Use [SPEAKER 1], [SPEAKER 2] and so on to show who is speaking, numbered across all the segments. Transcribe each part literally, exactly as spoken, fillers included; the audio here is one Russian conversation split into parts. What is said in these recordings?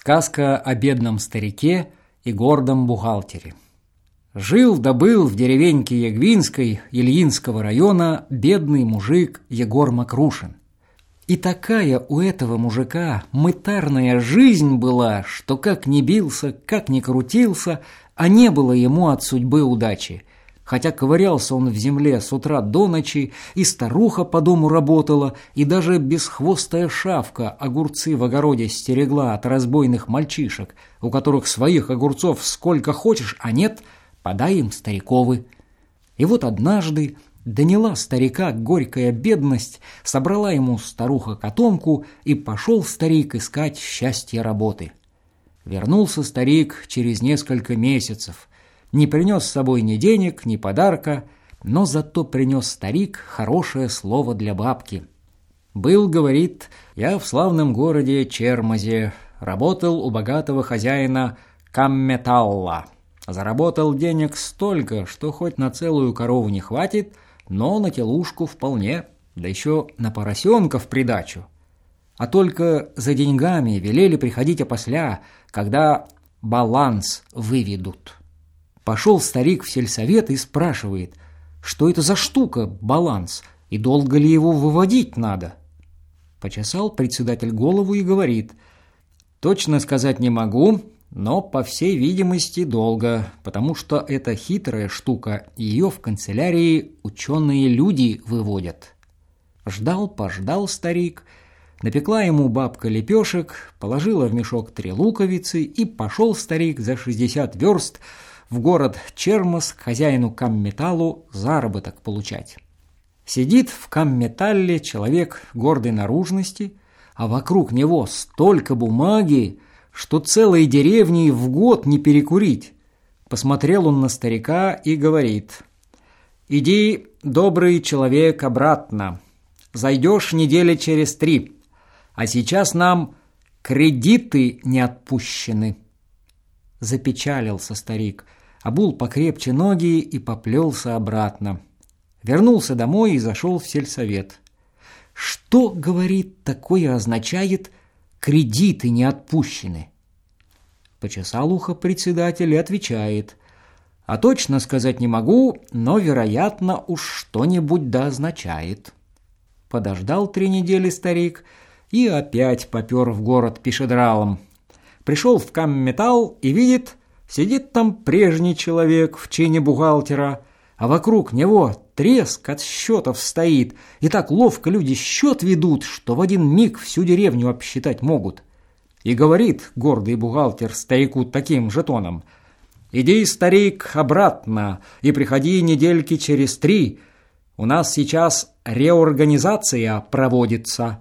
[SPEAKER 1] Сказка о бедном старике и гордом бухгалтере. Жил да был в деревеньке Ягвинской Ильинского района бедный мужик Егор Мокрушин. И такая у этого мужика мытарная жизнь была, что как ни бился, как ни крутился, а не было ему от судьбы удачи. Хотя ковырялся он в земле с утра до ночи, и старуха по дому работала, и даже бесхвостая шавка огурцы в огороде стерегла от разбойных мальчишек, у которых своих огурцов сколько хочешь, а нет, подай им стариковы. И вот однажды доняла старика горькая бедность, собрала ему старуха котомку, и пошел старик искать счастья работы. Вернулся старик через несколько месяцев. Не принес с собой ни денег, ни подарка, но зато принес старик хорошее слово для бабки. Был, говорит, я в славном городе Чермозе, работал у богатого хозяина Камметалла. Заработал денег столько, что хоть на целую корову не хватит, но на телушку вполне, да еще на поросенка в придачу. А только за деньгами велели приходить опосля, когда баланс выведут. Пошел старик в сельсовет и спрашивает, что это за штука, баланс, и долго ли его выводить надо. Почесал председатель голову и говорит, точно сказать не могу, но, по всей видимости, долго, потому что это хитрая штука, ее в канцелярии ученые люди выводят. Ждал-пождал старик, напекла ему бабка лепешек, положила в мешок три луковицы, и пошел старик за шестьдесят верст в город Чермоз к хозяину Камметаллу заработок получать. Сидит в Камметалле человек гордой наружности, а вокруг него столько бумаги, что целой деревней в год не перекурить. Посмотрел он на старика и говорит, «Иди, добрый человек, обратно. Зайдешь недели через три, а сейчас нам кредиты не отпущены». Запечалился старик, обул покрепче ноги и поплелся обратно. Вернулся домой и зашел в сельсовет. Что, говорит, такое означает «кредиты не отпущены»? Почесал ухо председатель и отвечает, а точно сказать не могу, но, вероятно, уж что-нибудь да означает. Подождал три недели старик и опять попер в город пешедралом. Пришел в Камметалл и видит, сидит там прежний человек в чине бухгалтера, а вокруг него треск от счетов стоит, и так ловко люди счет ведут, что в один миг всю деревню обсчитать могут. И говорит гордый бухгалтер старику таким же тоном, «Иди, старик, обратно и приходи недельки через три, у нас сейчас реорганизация проводится».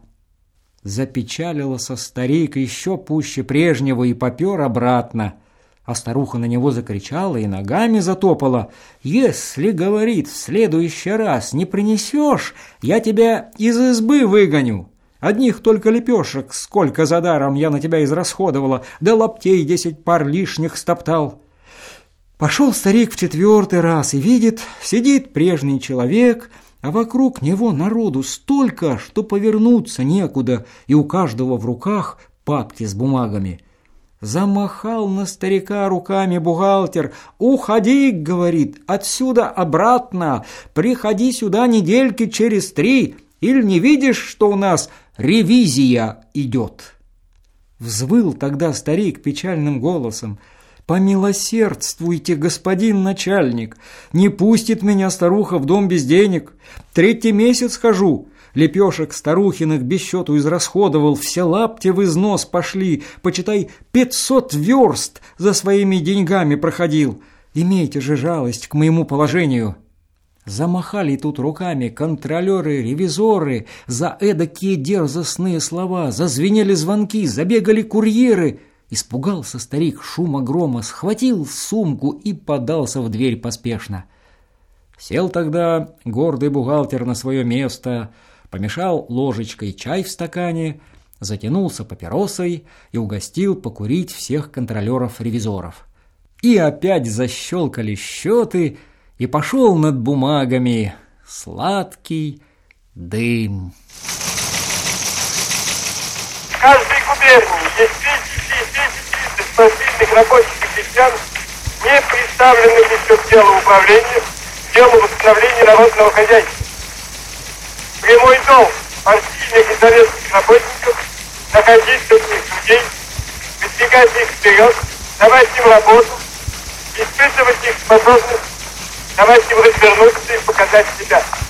[SPEAKER 1] Запечалился старик еще пуще прежнего и попер обратно. А старуха на него закричала и ногами затопала. «Если, — говорит, — в следующий раз не принесешь, я тебя из избы выгоню. Одних только лепешек сколько за даром я на тебя израсходовала, да лаптей десять пар лишних стоптал». Пошел старик в четвертый раз и видит, сидит прежний человек, а вокруг него народу столько, что повернуться некуда, и у каждого в руках папки с бумагами. Замахал на старика руками бухгалтер. «Уходи, — говорит, — отсюда обратно, приходи сюда недельки через три, или не видишь, что у нас ревизия идет?» Взвыл тогда старик печальным голосом, «Помилосердствуйте, господин начальник, не пустит меня старуха в дом без денег. Третий месяц хожу, лепешек старухиных без счету израсходовал, все лапти в износ пошли, почитай, пятьсот верст за своими деньгами проходил. Имейте же жалость к моему положению». Замахали тут руками контролеры, ревизоры за эдакие дерзостные слова, зазвенели звонки, забегали курьеры. Испугался старик шума грома, схватил сумку и подался в дверь поспешно. Сел тогда гордый бухгалтер на свое место, помешал ложечкой чай в стакане, затянулся папиросой и угостил покурить всех контролеров-ревизоров. И опять защелкали счеты, и пошел над бумагами сладкий дым.
[SPEAKER 2] В каждой губернии есть двести партийных рабочих и крестьян, не представленных еще к делу управления, к делу восстановления народного хозяйства. Прямой долг партийных и советских работников находить таких людей, выдвигать их вперед, давать им работу, испытывать их способность, давать им развернуться и показать себя.